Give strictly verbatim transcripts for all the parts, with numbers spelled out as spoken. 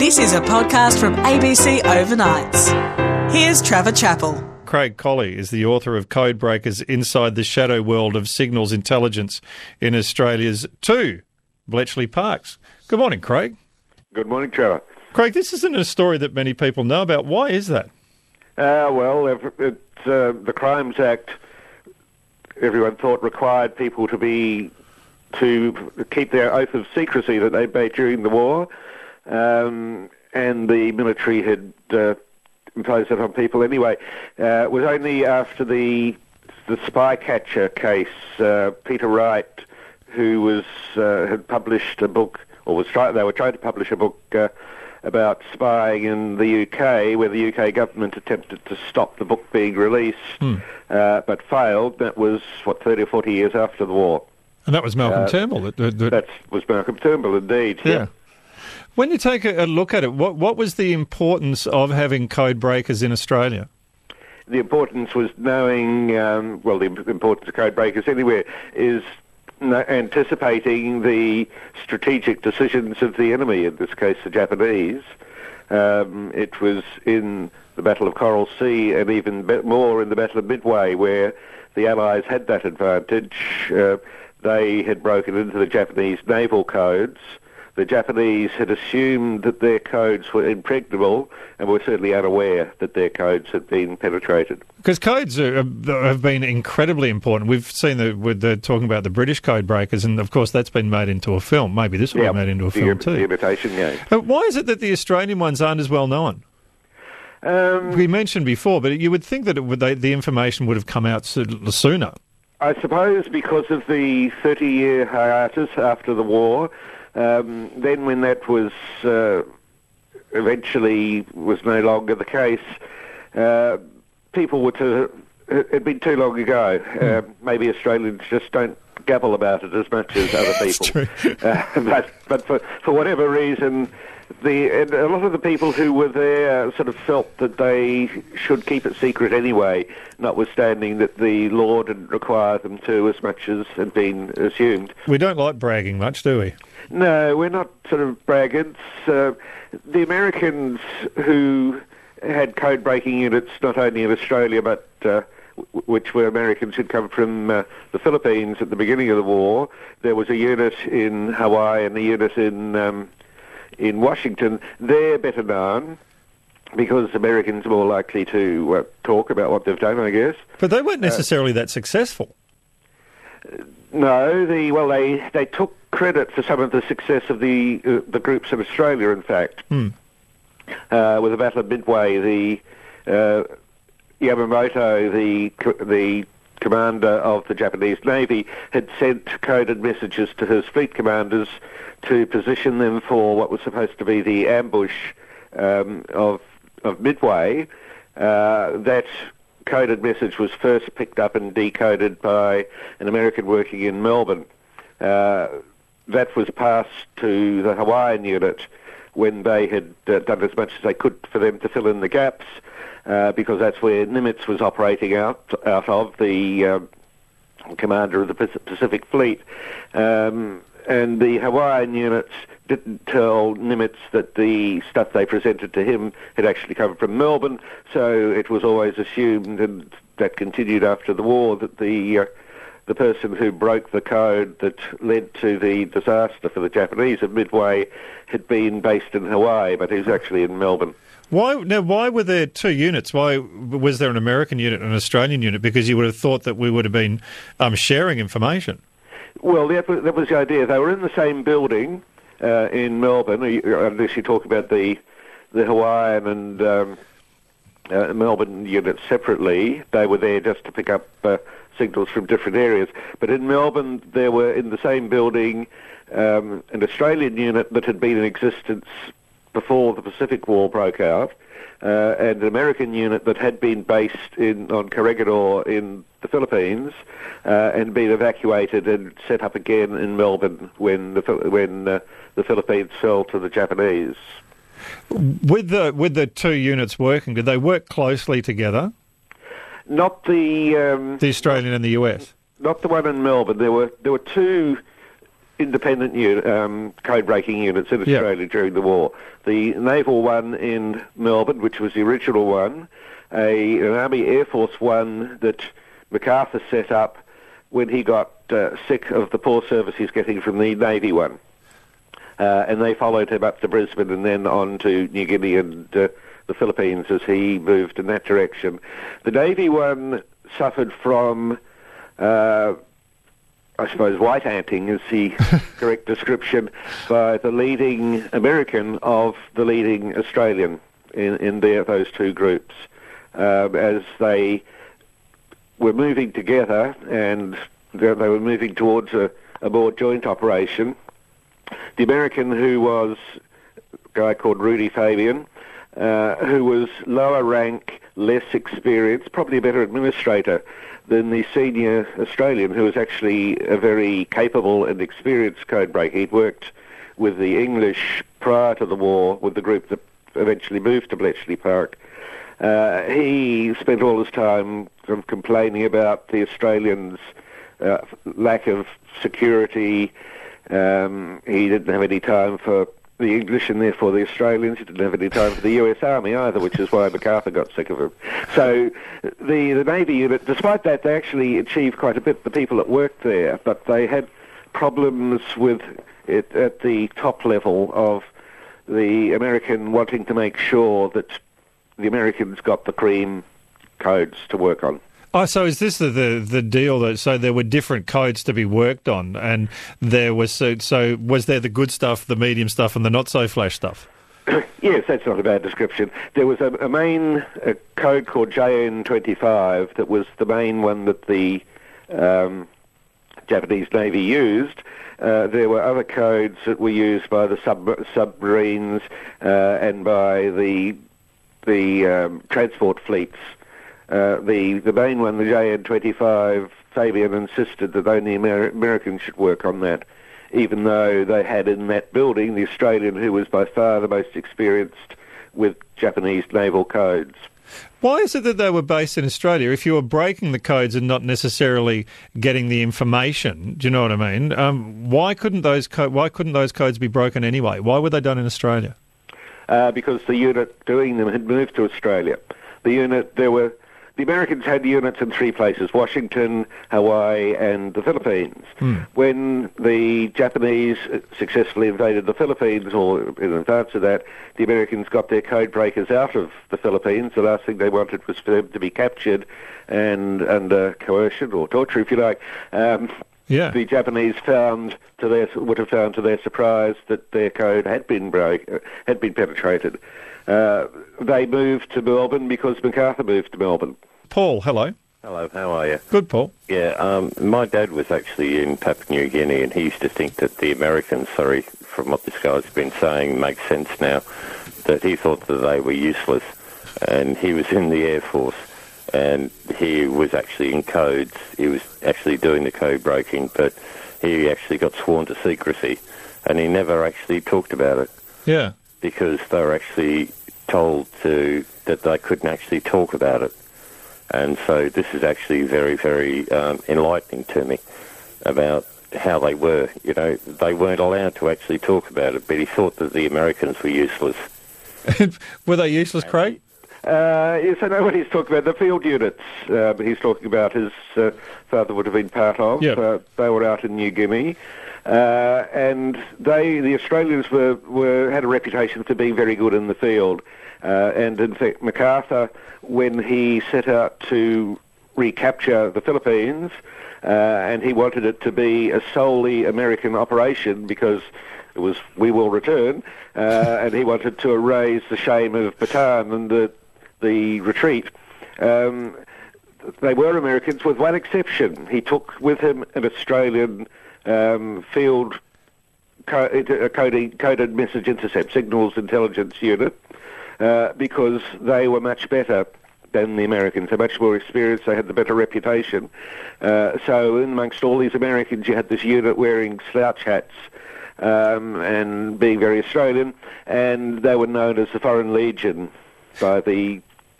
This is a podcast from A B C Overnights. Here's Trevor Chappell. Craig Colley is the author of Codebreakers Inside the Shadow World of Signals Intelligence in Australia's two Bletchley Parks. Good morning, Craig. Good morning, Trevor. Craig, this isn't a story that many people know about. Why is that? Uh, well, it's uh, the Crimes Act, everyone thought required people to be to keep their oath of secrecy that they made during the war, um, and the military had uh, imposed it on people anyway. Uh, it was only after the the Spycatcher case, uh, Peter Wright, who was uh, had published a book, or was try- they were trying to publish a book uh, about spying in the U K, where the U K government attempted to stop the book being released, hmm. uh, but failed. That was, what, thirty or forty years after the war. And that was Malcolm uh, Turnbull. That, that, that that was Malcolm Turnbull, indeed. Yeah. yeah. When you take a, a look at it, what, what was the importance of having code breakers in Australia? The importance was knowing, um, well, the importance of code breakers anywhere is anticipating the strategic decisions of the enemy, in this case the Japanese. Um, it was in the Battle of Coral Sea and even more in the Battle of Midway where the Allies had that advantage. Uh, they had broken into the Japanese naval codes. The Japanese had assumed that their codes were impregnable and were certainly unaware that their codes had been penetrated. Because codes are, have been incredibly important. We've seen the, with the talking about the British code breakers, and of course that's been made into a film. Maybe this will yep, be made into a the, film too. The Imitation Game. But why is it that the Australian ones aren't as well known? Um, we mentioned before, but you would think that it would, they, the information would have come out sooner. I suppose because of the thirty-year hiatus after the war. Um, then when that was uh, eventually was no longer the case, uh, people were to, it had been too long ago. Mm. Uh, maybe Australians just don't gabble about it as much as other people. Uh, but but for, for whatever reason, the and a lot of the people who were there sort of felt that they should keep it secret anyway, notwithstanding that the law didn't require them to as much as had been assumed. We don't like bragging much, do we? No, we're not sort of braggarts. Uh, the Americans who had code-breaking units not only in Australia but uh, w- which were Americans who'd come from uh, the Philippines at the beginning of the war. There was a unit in Hawaii and a unit in um, in Washington. They're better known because Americans are more likely to uh, talk about what they've done, I guess. But they weren't necessarily uh, that successful. No, the well, they they took credit for some of the success of the uh, the groups in Australia. In fact, hmm. uh, with the Battle of Midway, the uh, Yamamoto, the the commander of the Japanese Navy, had sent coded messages to his fleet commanders to position them for what was supposed to be the ambush um, of of Midway. Uh, that coded message was first picked up and decoded by an American working in Melbourne. Uh, that was passed to the Hawaiian unit when they had uh, done as much as they could for them to fill in the gaps, uh, because that's where Nimitz was operating out out of, the um, commander of the Pacific Fleet. Um, and the Hawaiian units didn't tell Nimitz that the stuff they presented to him had actually come from Melbourne, so it was always assumed, and that continued after the war, that the uh, the person who broke the code that led to the disaster for the Japanese at Midway had been based in Hawaii, but he was actually in Melbourne. Why now? Why were there two units? Why was there an American unit and an Australian unit? Because you would have thought that we would have been um, sharing information. Well, that was, that was the idea. They were in the same building uh, in Melbourne, unless you talk about the the Hawaiian and um, uh, Melbourne units separately. They were there just to pick up uh, signals from different areas. But in Melbourne, there were in the same building um, an Australian unit that had been in existence before the Pacific War broke out, uh, and an American unit that had been based in on Corregidor in the Philippines uh, and been evacuated and set up again in Melbourne when the when uh, the Philippines fell to the Japanese. With the with the two units working, did they work closely together? Not the um, the Australian and the U S. Not the one in Melbourne. There were there were two independent unit, um, code-breaking units in Australia yep. during the war. The naval one in Melbourne, which was the original one, a, an Army Air Force one that MacArthur set up when he got uh, sick of the poor service he's getting from the Navy one. Uh, and they followed him up to Brisbane and then on to New Guinea and uh, the Philippines as he moved in that direction. The Navy one suffered from... Uh, I suppose white-anting is the correct description, by the leading American of the leading Australian in, in their, those two groups. Um, as they were moving together and they, they were moving towards a, a more joint operation, the American, who was a guy called Rudy Fabian, uh, who was lower rank, less experienced, probably a better administrator than the senior Australian, who was actually a very capable and experienced code breaker. He'd worked with the English prior to the war, with the group that eventually moved to Bletchley Park. Uh, he spent all his time sort of complaining about the Australians' uh, lack of security. Um, he didn't have any time for the English and therefore the Australians. He didn't have any time for the U S Army either, which is why MacArthur got sick of him. So the, the Navy unit, despite that, they actually achieved quite a bit, the people that worked there, but they had problems with it at the top level of the American wanting to make sure that the Americans got the cream codes to work on. Oh, so is this the, the the deal that so there were different codes to be worked on, and there was so, so was there the good stuff, the medium stuff, and the not so flash stuff? Yes, that's not a bad description. There was a, a main a code called J N twenty-five that was the main one that the um, Japanese Navy used. Uh, there were other codes that were used by the sub- submarines uh, and by the the um, transport fleets. Uh, the, the main one, the J N twenty-five, Fabian insisted that only Amer- Americans should work on that, even though they had in that building the Australian who was by far the most experienced with Japanese naval codes. Why is it that they were based in Australia? If you were breaking the codes and not necessarily getting the information, do you know what I mean? Um, why couldn't those co- why couldn't those codes be broken anyway? Why were they done in Australia? Uh, because the unit doing them had moved to Australia. The unit, there were... The Americans had units in three places, Washington, Hawaii, and the Philippines. Hmm. When the Japanese successfully invaded the Philippines, or in advance of that, the Americans got their code breakers out of the Philippines. The last thing they wanted was for them to be captured and under coercion, or torture, if you like. Um, yeah. The Japanese found, to their, would have found to their surprise, that their code had been break, had been penetrated. Uh, they moved to Melbourne because MacArthur moved to Melbourne. Paul, hello. Hello, how are you? Good, Paul. Yeah, um, my dad was actually in Papua New Guinea, and he used to think that the Americans, sorry, from what this guy's been saying, makes sense now, that he thought that they were useless. And he was in the Air Force, and he was actually in codes. He was actually doing the code breaking, but he actually got sworn to secrecy, and he never actually talked about it. Yeah. Because they were actually told to that they couldn't actually talk about it. And so this is actually very, very um, enlightening to me about how they were. You know, they weren't allowed to actually talk about it, but he thought that the Americans were useless. Were they useless, Craig? Uh, yes, I know what he's talking about. The field units uh, he's talking about, his uh, father would have been part of. Yep. Uh, they were out in New Guinea. Uh, and they, the Australians, were, were had a reputation for being very good in the field. Uh, and in fact, MacArthur, when he set out to recapture the Philippines, uh, and he wanted it to be a solely American operation because it was "we will return," uh, and he wanted to erase the shame of Bataan and the the retreat. Um, they were Americans, with one exception. He took with him an Australian Um, field co- uh, coding, coded message intercept signals intelligence unit uh, because they were much better than the Americans. They're much more experienced. They had the better reputation. Uh, so in amongst all these Americans, you had this unit wearing slouch hats um, and being very Australian, and they were known as the Foreign Legion by the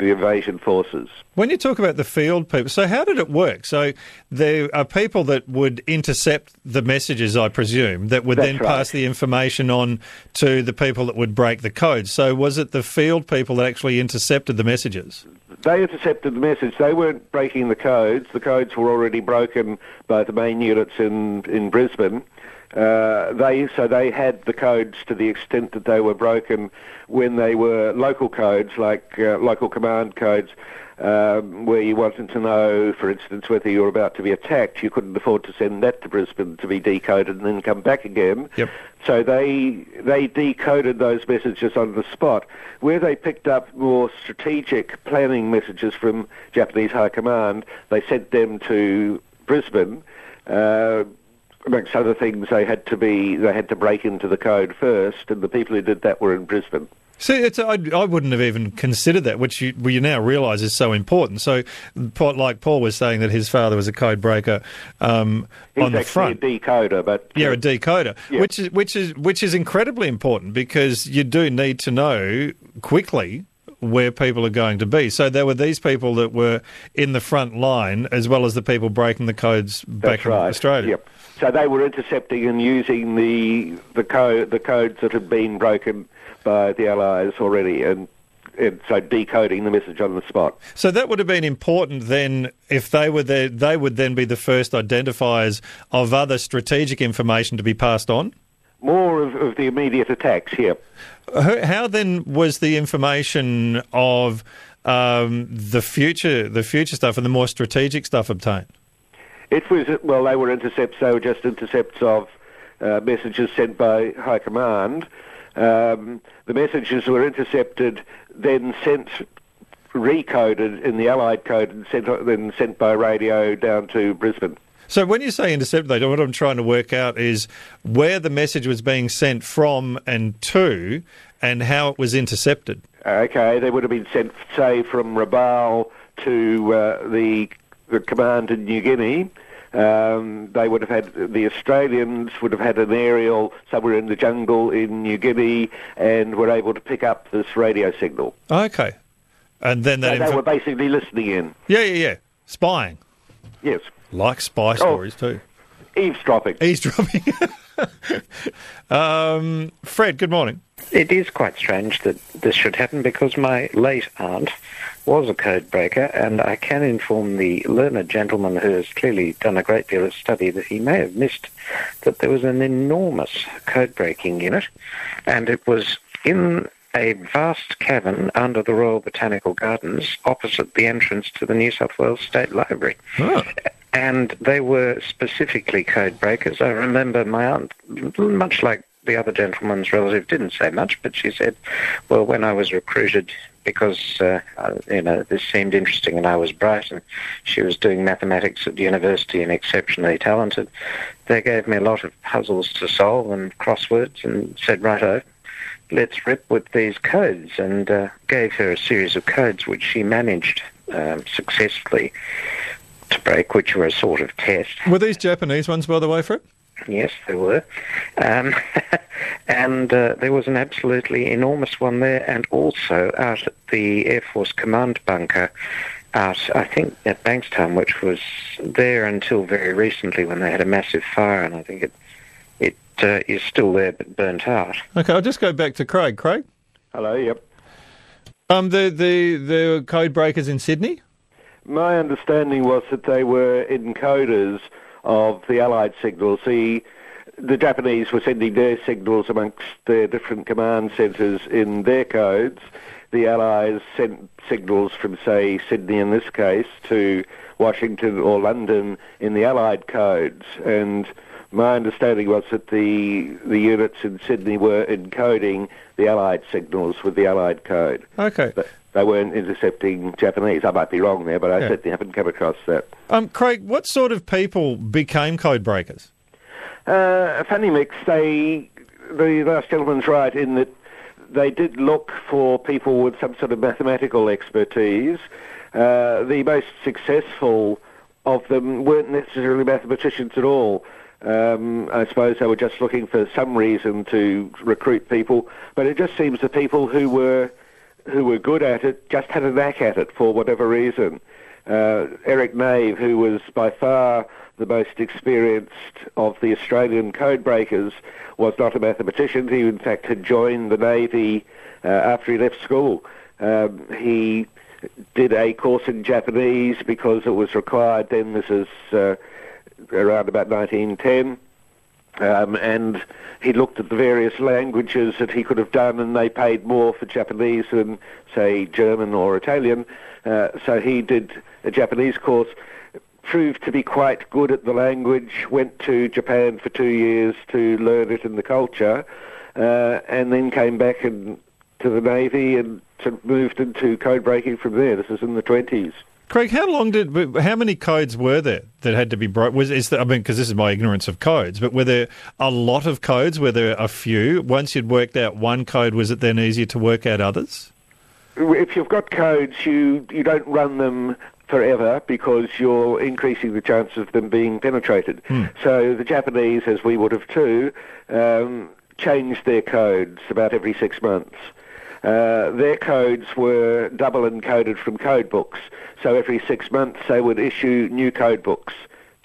the invasion forces. When you talk about the field people, so how did it work? So there are people that would intercept the messages, I presume, that would That's then right. pass the information on to the people that would break the code. So was it the field people that actually intercepted the messages? They intercepted the message. They weren't breaking the codes. The codes were already broken by the main units in, in Brisbane. Uh, they so they had the codes to the extent that they were broken when they were local codes, like uh, local command codes, um, where you wanted to know, for instance, whether you were about to be attacked. You couldn't afford to send that to Brisbane to be decoded and then come back again. Yep. So they they decoded those messages on the spot. Where they picked up more strategic planning messages from Japanese High Command, they sent them to Brisbane. Uh, Amongst other things, they had to be they had to break into the code first, and the people who did that were in Brisbane. See, it's, I, I wouldn't have even considered that, which you, well, you now realise is so important. So, like Paul was saying that his father was a code breaker um, He's on the actually front. a decoder, but Yeah, uh, a decoder, yeah. which is which is which is incredibly important because you do need to know quickly where people are going to be. So there were these people that were in the front line as well as the people breaking the codes back that's in right. Australia. Yep. So they were intercepting and using the the code the codes that had been broken by the Allies already, and, and so decoding the message on the spot. So that would have been important then if they were there, they would then be the first identifiers of other strategic information to be passed on? More of, of the immediate attacks here. How how then was the information of um, the future, the future stuff and the more strategic stuff obtained? It was, well, they were intercepts, they were just intercepts of uh, messages sent by High Command. Um, the messages were intercepted, then sent, recoded in the Allied code, and sent, then sent by radio down to Brisbane. So when you say intercept, though, what I'm trying to work out is where the message was being sent from and to and how it was intercepted. Okay, they would have been sent, say, from Rabaul to uh, the, the command in New Guinea. Um, they would have had, the Australians would have had an aerial somewhere in the jungle in New Guinea and were able to pick up this radio signal. Okay. And then that... So they info- were basically listening in. yeah, yeah, yeah. Spying. Yes. Like spy stories, too. Eavesdropping. Eavesdropping. um, Fred, good morning. It is quite strange that this should happen because my late aunt was a code breaker, and I can inform the learned gentleman who has clearly done a great deal of study that he may have missed that there was an enormous code breaking unit, and it was in a vast cavern under the Royal Botanical Gardens opposite the entrance to the New South Wales State Library. Oh. And they were specifically code breakers. I remember my aunt, much like the other gentleman's relative, didn't say much, but she said, well, when I was recruited, because, uh, you know, this seemed interesting and I was bright and she was doing mathematics at university and exceptionally talented, they gave me a lot of puzzles to solve and crosswords and said, righto, let's rip with these codes, and uh, gave her a series of codes which she managed um, successfully to break, which were a sort of test. Were these Japanese ones, by the way, Fred? Yes, there were. Um, and uh, there was an absolutely enormous one there, and also out at the Air Force Command bunker out, I think, at Bankstown, which was there until very recently when they had a massive fire, and I think it it uh, is still there but burnt out. Okay, I'll just go back to Craig. Craig? Hello, yep. Um, the, the, the code breakers in Sydney? My understanding was that they were encoders of the Allied signals. The, the Japanese were sending their signals amongst their different command centres in their codes. The Allies sent signals from, say, Sydney in this case, to Washington or London in the Allied codes. And my understanding was that the the units in Sydney were encoding the Allied signals with the Allied code. Okay. But they weren't intercepting Japanese. I might be wrong there, but I Yeah. certainly haven't come across that. Um, Craig, what sort of people became code breakers? Uh, a funny mix. They, the last gentleman's right in that they did look for people with some sort of mathematical expertise. Uh, the most successful of them weren't necessarily mathematicians at all. Um, I suppose they were just looking for some reason to recruit people, but it just seems the people who were who were good at it just had a knack at it for whatever reason. Uh, Eric Nave, who was by far the most experienced of the Australian code breakers, was not a mathematician. He, in fact, had joined the Navy uh, after he left school. Um, he did a course in Japanese because it was required then. This is uh, around about nineteen ten. Um, and he looked at the various languages that he could have done, and they paid more for Japanese than, say, German or Italian. Uh, so he did a Japanese course, proved to be quite good at the language, went to Japan for two years to learn it and the culture, uh, and then came back and, to the Navy and sort of moved into code breaking from there. This was in the twenties. Craig, how long did, how many codes were there that had to be broken? Was is there, I mean, because this is my ignorance of codes, but were there a lot of codes? Were there a few? Once you'd worked out one code, was it then easier to work out others? If you've got codes, you you don't run them forever because you're increasing the chance of them being penetrated. Hmm. So the Japanese, as we would have too, um, changed their codes about every six months. Uh, their codes were double encoded from code books, so every six months they would issue new code books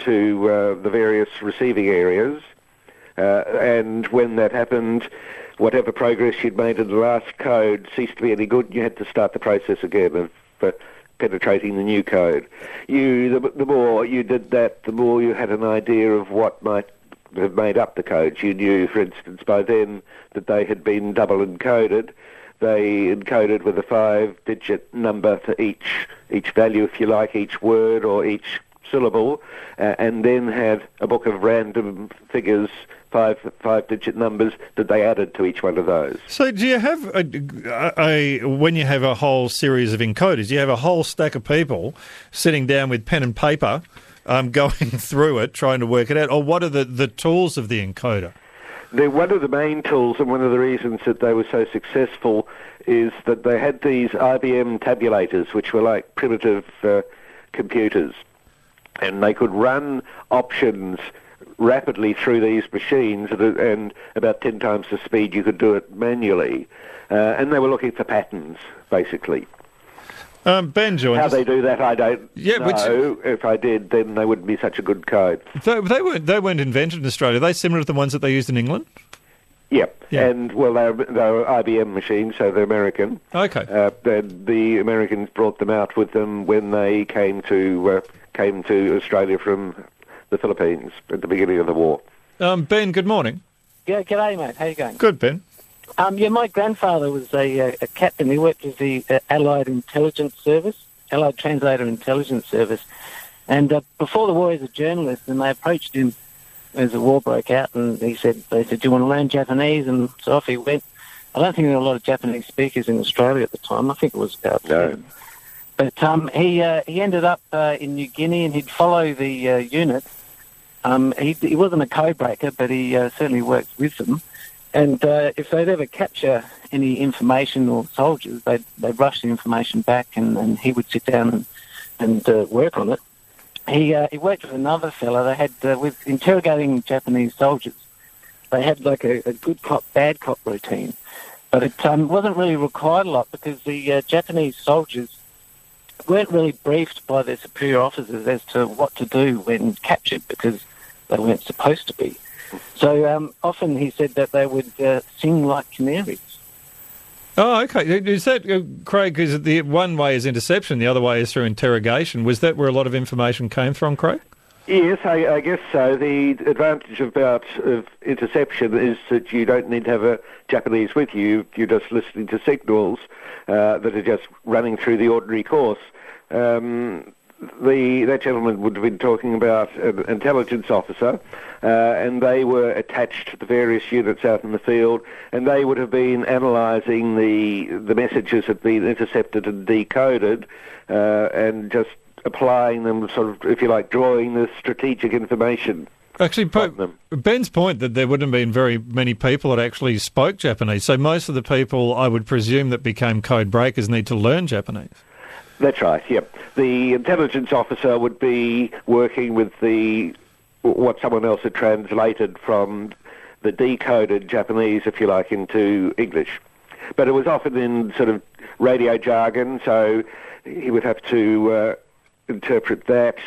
to uh, the various receiving areas, uh, and when that happened, whatever progress you'd made in the last code ceased to be any good, and you had to start the process again of uh, penetrating the new code. You, the, the more you did that, the more you had an idea of what might have made up the codes. You knew, for instance, by then that they had been double encoded. They encoded with a five-digit number for each each value, if you like, each word or each syllable, uh, and then had a book of random figures, five five-digit numbers that they added to each one of those. So, do you have a, a when you have a whole series of encoders, you have a whole stack of people sitting down with pen and paper, um, going through it, trying to work it out, or what are the, the tools of the encoder? They're one of the main tools, and one of the reasons that they were so successful is that they had these I B M tabulators, which were like primitive uh, computers, and they could run options rapidly through these machines at a, and about ten times the speed you could do it manually. Uh, and they were looking for patterns, basically. Um, Ben joins How us. they do that, I don't yeah, know. Which, if I did, then they wouldn't be such a good code. They, they, weren't, they weren't invented in Australia. Are they similar to the ones that they used in England? Yep. Yeah. And, well, they're, they're I B M machines, so they're American. Okay. Uh, the, the Americans brought them out with them when they came to uh, came to Australia from the Philippines at the beginning of the war. Um, Ben, good morning. Yeah, g'day, mate. How you going? Good, Ben. Um, yeah, my grandfather was a, a captain. He worked with the uh, Allied Intelligence Service, Allied Translator Intelligence Service. And uh, before the war, he was a journalist, and they approached him as the war broke out, and he said, they said, do you want to learn Japanese? And so off he went. I don't think there were a lot of Japanese speakers in Australia at the time. I think it was about No. ten. But um, he uh, he ended up uh, in New Guinea, and he'd follow the uh, unit. Um, he, he wasn't a code breaker, but he uh, certainly worked with them. And uh, if they'd ever capture any information or soldiers, they'd, they'd rush the information back, and, and he would sit down and, and uh, work on it. He uh, he worked with another fella. They had, uh, with interrogating Japanese soldiers, they had like a, a good cop, bad cop routine. But it um, wasn't really required a lot because the uh, Japanese soldiers weren't really briefed by their superior officers as to what to do when captured because they weren't supposed to be. So um, often he said that they would uh, sing like canaries. Oh, okay. Is that, uh, Craig, is it the one way is interception, the other way is through interrogation? Was that where a lot of information came from, Craig? Yes, I, I guess so. The advantage about of interception is that you don't need to have a Japanese with you. You're just listening to signals uh, that are just running through the ordinary course. Um, the that gentleman would have been talking about an intelligence officer, uh, and they were attached to the various units out in the field, and they would have been analysing the the messages that had been intercepted and decoded, uh, and just applying them, sort of, if you like, drawing the strategic information. Actually, po- Ben's point that there wouldn't have been very many people that actually spoke Japanese, so most of the people, I would presume, that became code breakers need to learn Japanese. That's right, yep. The intelligence officer would be working with the what someone else had translated from the decoded Japanese, if you like, into English. but it was often in sort of radio jargon, so he would have to uh, interpret that,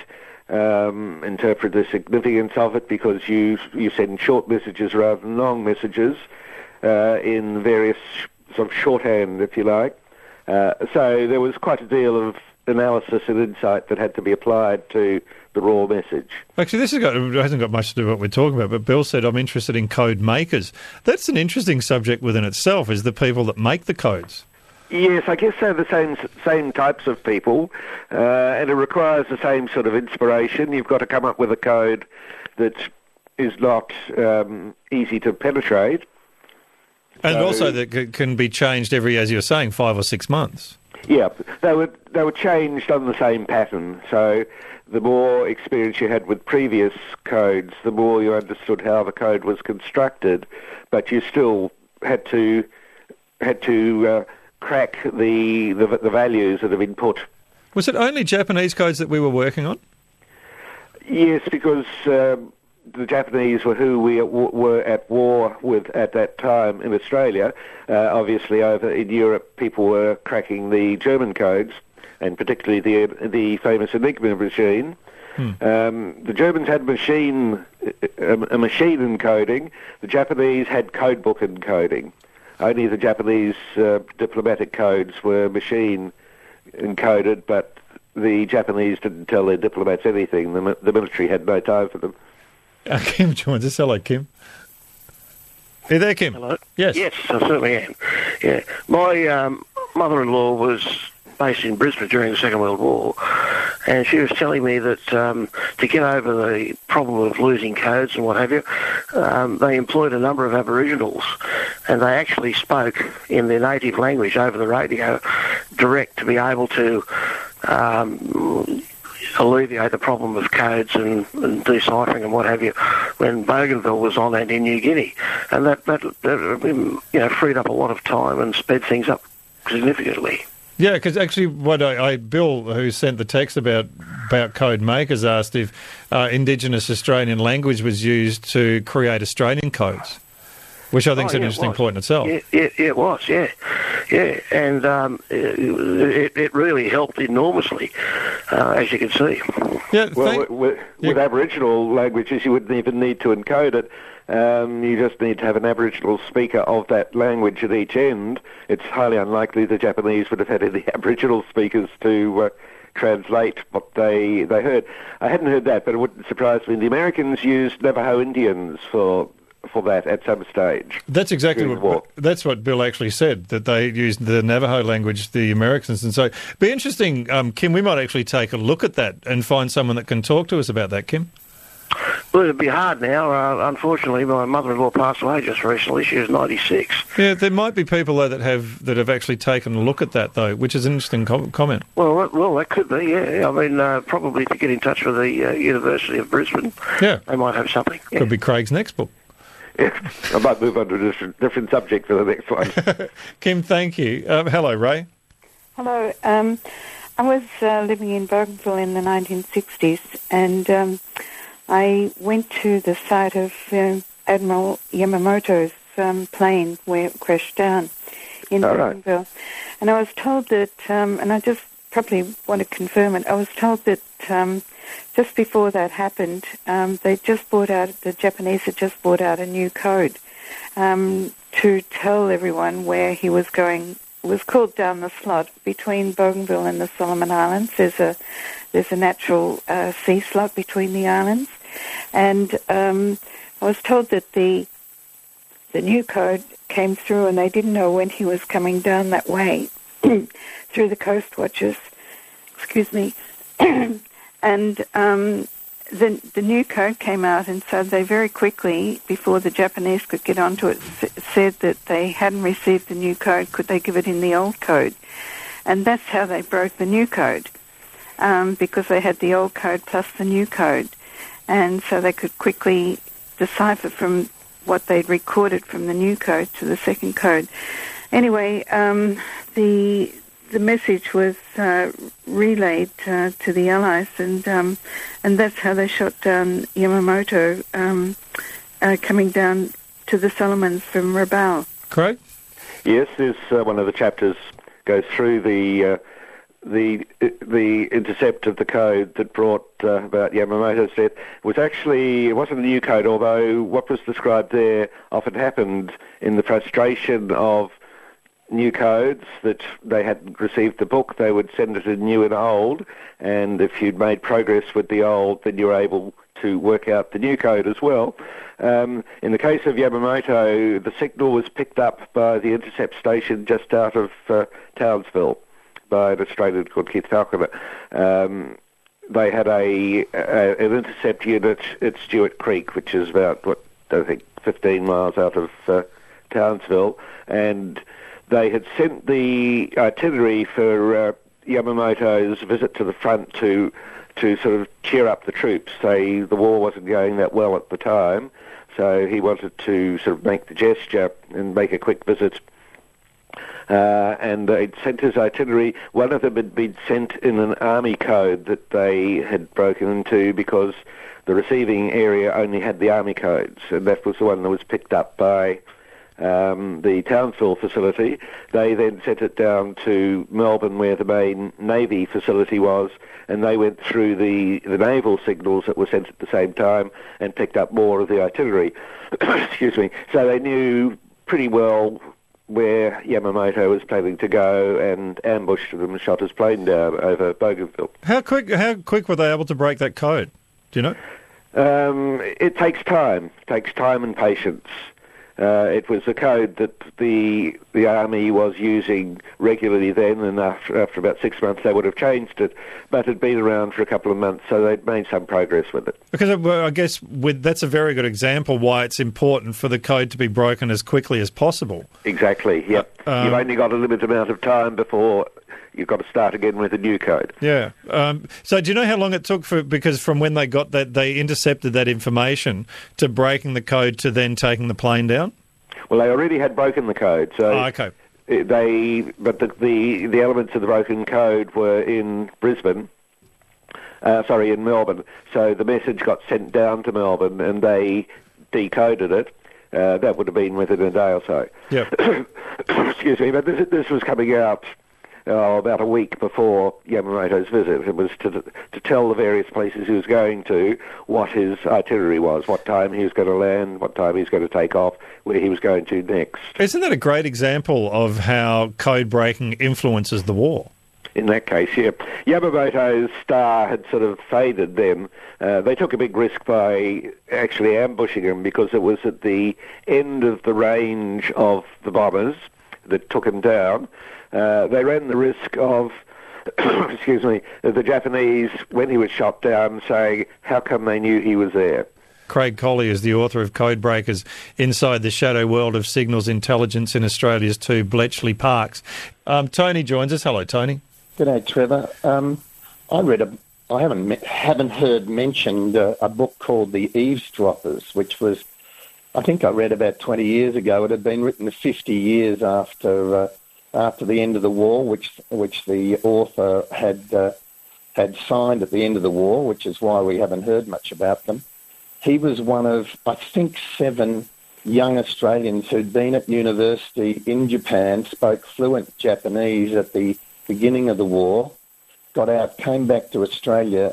um, interpret the significance of it, because you you send short messages rather than long messages uh, in various sort of shorthand, if you like. Uh, so there was quite a deal of analysis and insight that had to be applied to the raw message. Actually, this has got, hasn't got much to do with what we're talking about, but Bill said, I'm interested in code makers. That's an interesting subject within itself, is the people that make the codes. Yes, I guess they're the same same types of people, uh, and it requires the same sort of inspiration. You've got to come up with a code that is not um, easy to penetrate. And so, also that c- can be changed every, as you were saying, five or six months. Yeah, they were, they were changed on the same pattern, so the more experience you had with previous codes, the more you understood how the code was constructed, but you still had to had to uh, crack the, the the values that have been put. Was it only Japanese codes that we were working on? Yes, because um, the Japanese were who we were at war with at that time in Australia. Uh, obviously, over in Europe, people were cracking the German codes, and particularly the the famous Enigma machine. Hmm. Um, the Germans had machine a, a machine encoding. The Japanese had codebook encoding. Only the Japanese uh, diplomatic codes were machine encoded, but the Japanese didn't tell their diplomats anything. The, the military had no time for them. Uh, Kim joins us. Hello, Kim. Are you there, Kim? Hello. Yes. Yes, I certainly am. Yeah, my um, mother-in-law was based in Brisbane during the Second World War, and she was telling me that um, to get over the problem of losing codes and what have you, um, they employed a number of Aboriginals, and they actually spoke in their native language over the radio direct to be able to um, alleviate the problem of codes and, and deciphering and what have you when Bougainville was on and in New Guinea. And that, that, that you know, freed up a lot of time and sped things up significantly. Yeah, because actually what I, I, Bill, who sent the text about about code makers, asked if uh, Indigenous Australian language was used to create Australian codes, which I think is oh, an yeah, interesting point in itself. Yeah, yeah, it was, yeah. Yeah, and um, it, it really helped enormously, uh, as you can see. Yeah, well, thank- with, with yeah. Aboriginal languages, you wouldn't even need to encode it. Um, you just need to have an Aboriginal speaker of that language at each end. It's highly unlikely the Japanese would have had any Aboriginal speakers to uh, translate what they they heard. I hadn't heard that, but it wouldn't surprise me. The Americans used Navajo Indians for for that at some stage. That's exactly what, what that's what Bill actually said, that they used the Navajo language, the Americans, and so it'd be interesting, um, Kim. We might actually take a look at that and find someone that can talk to us about that, Kim. Well, it'd be hard now. Uh, unfortunately, my mother-in-law passed away just recently. She was ninety-six. Yeah, there might be people though that have that have actually taken a look at that though, which is an interesting com- comment. Well, that, well, that could be. Yeah, I mean, uh, probably to get in touch with the uh, University of Brisbane. Yeah, they might have something. Yeah. Could be Craig's next book. Yeah, I might move on to a different, different subject for the next one. Kim, thank you. Um, hello, Ray. Hello. Um, I was uh, living in Bougainville in the nineteen sixties, and um, I went to the site of uh, Admiral Yamamoto's um, plane where it crashed down in All Bougainville. Right. And I was told that, um, and I just probably want to confirm it, I was told that um, just before that happened, um, they just brought out, the Japanese had just brought out a new code um, to tell everyone where he was going. It was called Down the Slot. Between Bougainville and the Solomon Islands, there's a there's a natural uh, sea slot between the islands. And um, I was told that the the new code came through and they didn't know when he was coming down that way through the coast watches. Excuse me. and um, the the new code came out, and so they very quickly, before the Japanese could get onto it, s- said that they hadn't received the new code. Could they give it in the old code? And that's how they broke the new code, um, because they had the old code plus the new code. And so they could quickly decipher from what they'd recorded from the new code to the second code. Anyway, um, the the message was uh, relayed uh, to the Allies, and um, and that's how they shot down Yamamoto, um, uh, coming down to the Solomons from Rabaul. Craig? Yes, this uh, one of the chapters goes through the uh, the the intercept of the code that brought uh, about Yamamoto's death. It was actually, it wasn't a new code, although what was described there often happened in the frustration of new codes that they hadn't received the book. They would send it in new and old, and if you'd made progress with the old, then you were able to work out the new code as well. Um, in the case of Yamamoto, the signal was picked up by the intercept station just out of uh, Townsville by an Australian called Keith Falconer. Um, they had a, a an intercept unit at Stewart Creek, which is about, what, I think, fifteen miles out of uh, Townsville, and they had sent the itinerary for uh, Yamamoto's visit to the front to to sort of cheer up the troops. Say the war wasn't going that well at the time, so he wanted to sort of make the gesture and make a quick visit. Uh, and they'd sent his itinerary. One of them had been sent in an army code that they had broken into because the receiving area only had the army codes, and that was the one that was picked up by um, the Townsville facility. They then sent it down to Melbourne, where the main Navy facility was, and they went through the, the naval signals that were sent at the same time and picked up more of the itinerary. Excuse me. So they knew pretty well where Yamamoto was planning to go, and ambushed him and shot his plane down over Bougainville. How quick How quick were they able to break that code? Do you know? Um, it takes time. It takes time and patience. Uh, it was a code that the the army was using regularly then, and after, after about six months they would have changed it, but it had been around for a couple of months, so they'd made some progress with it. Because well, I guess with, that's a very good example why it's important for the code to be broken as quickly as possible. Exactly, yep. Uh, um, You've only got a limited amount of time before you've got to start again with a new code. Yeah. Um, so do you know how long it took for, because from when they got that, they intercepted that information to breaking the code to then taking the plane down? Well, they already had broken the code. So oh, okay. They, but the, the, the elements of the broken code were in Brisbane, uh, sorry, in Melbourne. So the message got sent down to Melbourne and they decoded it. Uh, that would have been within a day or so. Yeah. Excuse me, but this, this was coming out Oh, about a week before Yamamoto's visit. It was to to tell the various places he was going to what his itinerary was, what time he was going to land, what time he was going to take off, where he was going to next. Isn't that a great example of how code breaking influences the war? In that case, yeah. Yamamoto's star had sort of faded then. Uh, they took a big risk by actually ambushing him because it was at the end of the range of the bombers that took him down. Uh, they ran the risk of, excuse me, the Japanese, when he was shot down, saying, how come they knew he was there? Craig Colley is the author of Codebreakers, Inside the Shadow World of Signals Intelligence in Australia's two Bletchley Parks. Um, Tony joins us. Hello, Tony. G'day, Trevor. Um, I read a, I haven't me- haven't heard mentioned uh, a book called The Eavesdroppers, which was, I think I read about twenty years ago. It had been written fifty years after uh, after the end of the war, which which the author had uh, had signed at the end of the war, which is why we haven't heard much about them. He was one of, I think, seven young Australians who'd been at university in Japan, spoke fluent Japanese at the beginning of the war, got out, came back to Australia,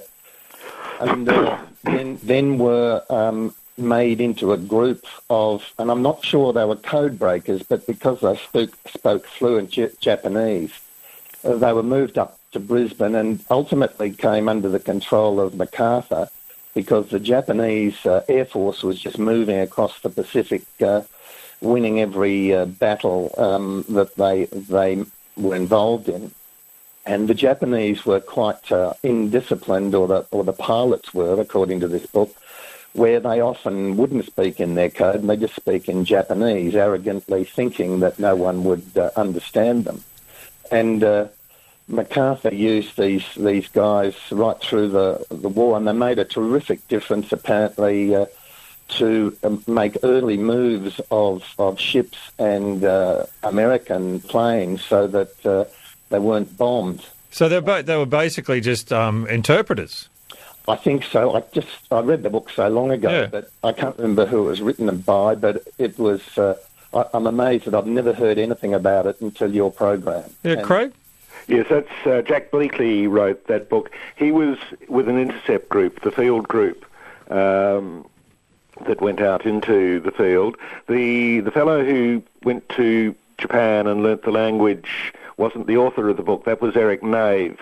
and uh, then, then were um, made into a group of, and I'm not sure they were code breakers, but because they spoke, spoke fluent J- Japanese, uh, they were moved up to Brisbane and ultimately came under the control of MacArthur because the Japanese uh, Air Force was just moving across the Pacific, uh, winning every uh, battle um, that they they were involved in. And the Japanese were quite uh, indisciplined, or the or the pilots were, according to this book, where they often wouldn't speak in their code and they just speak in Japanese, arrogantly thinking that no one would uh, understand them. And uh, MacArthur used these these guys right through the, the war, and they made a terrific difference, apparently, uh, to um, make early moves of, of ships and uh, American planes so that uh, they weren't bombed. So they ba- they were basically just um, interpreters. I think so. I just I read the book so long ago yeah. that I can't remember who it was written by, but it was uh, I, I'm amazed that I've never heard anything about it until your program. Yeah, And- Craig? Yes, that's uh, Jack Bleakley wrote that book. He was with an intercept group, the field group, um, that went out into the field. The the fellow who went to Japan and learnt the language wasn't the author of the book. That was Eric Nave,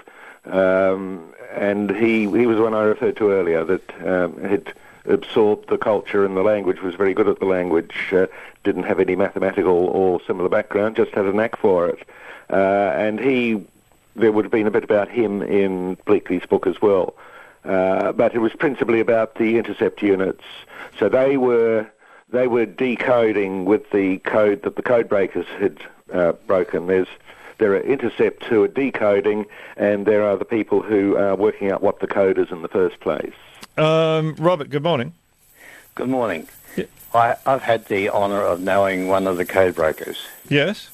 um, and he he was the one I referred to earlier that um, had absorbed the culture and the language, was very good at the language, uh, didn't have any mathematical or similar background, just had a knack for it. Uh, and he... There would have been a bit about him in Bleakley's book as well. Uh, but it was principally about the intercept units. So they were they were decoding with the code that the code breakers had uh, broken. There's there are intercepts who are decoding, and there are the people who are working out what the code is in the first place. Um, Robert, good morning. Good morning. Yeah. I, I've had the honour of knowing one of the code breakers. Yes?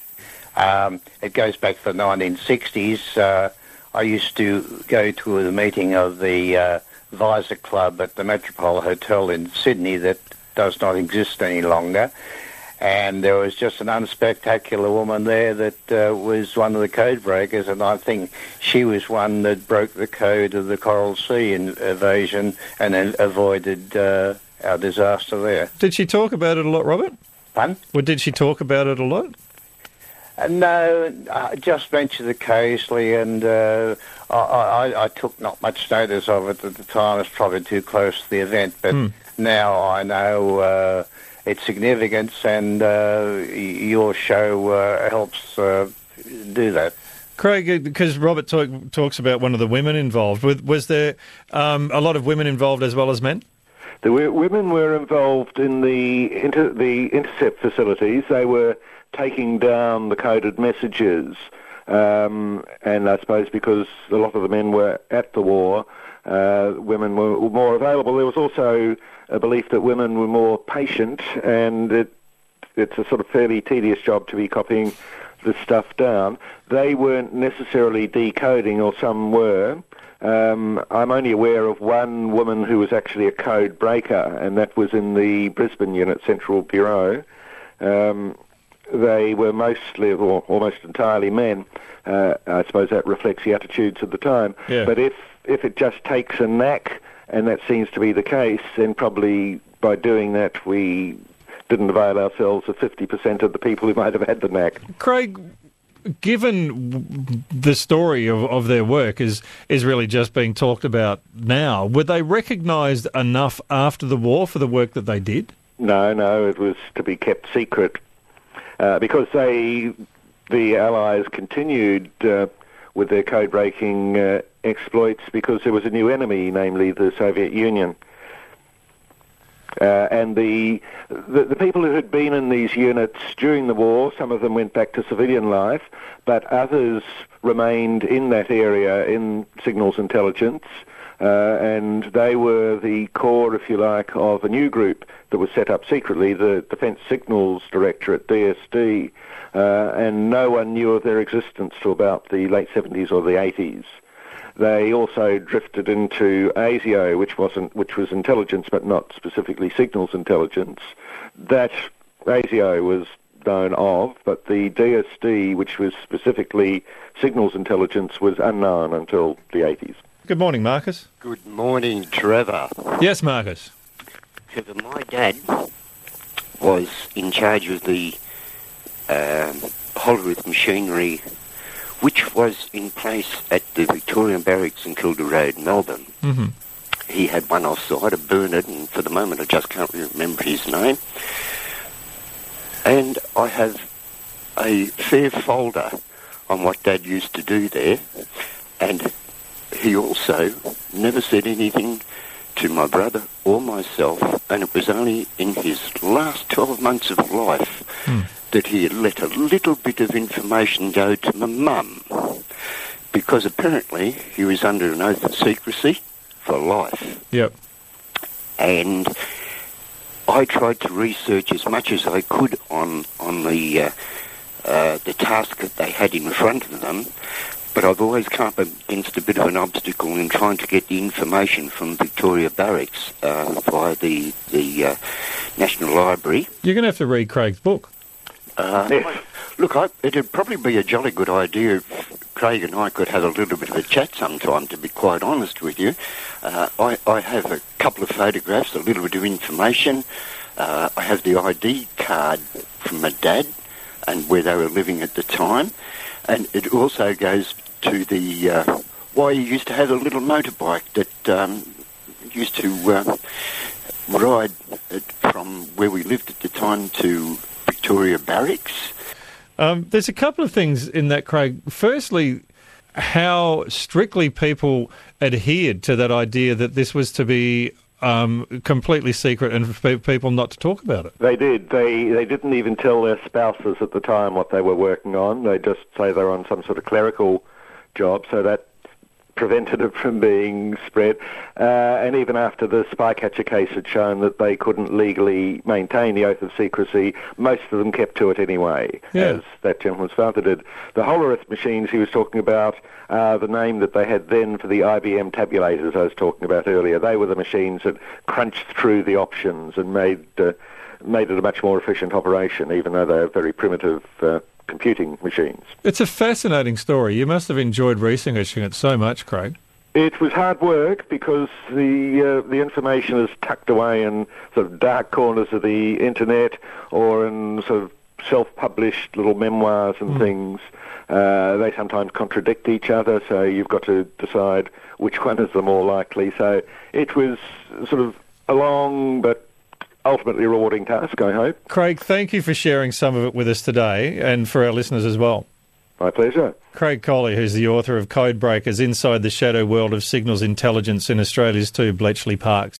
Um, it goes back to the nineteen sixties. Uh, I used to go to the meeting of the uh, Visor Club at the Metropole Hotel in Sydney that does not exist any longer. And there was just an unspectacular woman there that uh, was one of the code breakers, and I think she was one that broke the code of the Coral Sea invasion and then avoided uh, our disaster there. Did she talk about it a lot, Robert? Pardon? Well, did she talk about it a lot? Uh, no, I just mentioned occasionally, and uh, I, I, I took not much notice of it at the time. It's probably too close to the event, but Hmm. now I know uh, its significance, and uh, your show uh, helps uh, do that. Craig, because Robert talk, talks about one of the women involved, was, was there um, a lot of women involved as well as men? The w- women were involved in the inter- the intercept facilities. They were taking down the coded messages, um, and I suppose because a lot of the men were at the war, uh, women were, were more available. There was also a belief that women were more patient, and it, it's a sort of fairly tedious job to be copying this stuff down. They weren't necessarily decoding, or some were. Um, I'm only aware of one woman who was actually a code breaker, and that was in the Brisbane Unit Central Bureau. Um, they were mostly, or almost entirely men. Uh, I suppose that reflects the attitudes of the time. Yeah. But if, if it just takes a knack, and that seems to be the case, then probably by doing that we didn't avail ourselves of fifty percent of the people who might have had the knack. Craig, given the story of, of their work is is really just being talked about now, were they recognised enough after the war for the work that they did? No, no, it was to be kept secret uh, because they, the Allies, continued uh, with their code-breaking uh, exploits because there was a new enemy, namely the Soviet Union. Uh, and the, the the people who had been in these units during the war, some of them went back to civilian life, but others remained in that area in signals intelligence, uh, and they were the core, if you like, of a new group that was set up secretly, the Defence Signals Directorate, D S D, uh, and no one knew of their existence till about the late seventies or the eighties. They also drifted into ASIO, which wasn't, which was intelligence, but not specifically signals intelligence. That ASIO was known of, but the D S D, which was specifically signals intelligence, was unknown until the eighties. Good morning, Marcus. Good morning, Trevor. Yes, Marcus. Trevor, my dad was in charge of the um, Hollerith machinery, which was in place at the Victorian Barracks in Kilda Road, Melbourne. Mm-hmm. He had one offside, a Bernard, and for the moment I just can't remember his name. And I have a fair folder on what Dad used to do there, and he also never said anything to my brother or myself, and it was only in his last twelve months of life mm. that he had let a little bit of information go to my mum, because apparently he was under an oath of secrecy for life. Yep. And I tried to research as much as I could on on the uh, uh, the task that they had in front of them, but I've always come up against a bit of an obstacle in trying to get the information from Victoria Barracks uh, via the, the uh, National Library. You're going to have to read Craig's book. Uh, yes. Look, I, it'd probably be a jolly good idea if Craig and I could have a little bit of a chat sometime, to be quite honest with you. Uh, I, I have a couple of photographs, a little bit of information. Uh, I have the I D card from my dad and where they were living at the time. And it also goes to the uh, why he used to have a little motorbike that um, used to uh, ride it from where we lived at the time to Victoria Barracks. Um, there's a couple of things in that, Craig. Firstly, how strictly people adhered to that idea that this was to be um, completely secret and for people not to talk about it. They did. They they didn't even tell their spouses at the time what they were working on. They just say they were on some sort of clerical job, so that prevented it from being spread. Uh, and even after the Spycatcher case had shown that they couldn't legally maintain the oath of secrecy, most of them kept to it anyway, yeah. as that gentleman's father did. The Hollerith machines he was talking about, uh, the name that they had then for the I B M tabulators I was talking about earlier, they were the machines that crunched through the options and made uh, made it a much more efficient operation, even though they're very primitive uh, computing machines. It's a fascinating story. You must have enjoyed researching it so much, Craig. It was hard work because the uh, the information is tucked away in sort of dark corners of the internet or in sort of self-published little memoirs and mm. things. Uh, they sometimes contradict each other, so you've got to decide which one is the more likely. So it was sort of a long but ultimately rewarding task, I hope. Craig, thank you for sharing some of it with us today and for our listeners as well. My pleasure. Craig Coley, who's the author of Code Breakers, Inside the Shadow World of Signals Intelligence in Australia's two Bletchley Parks.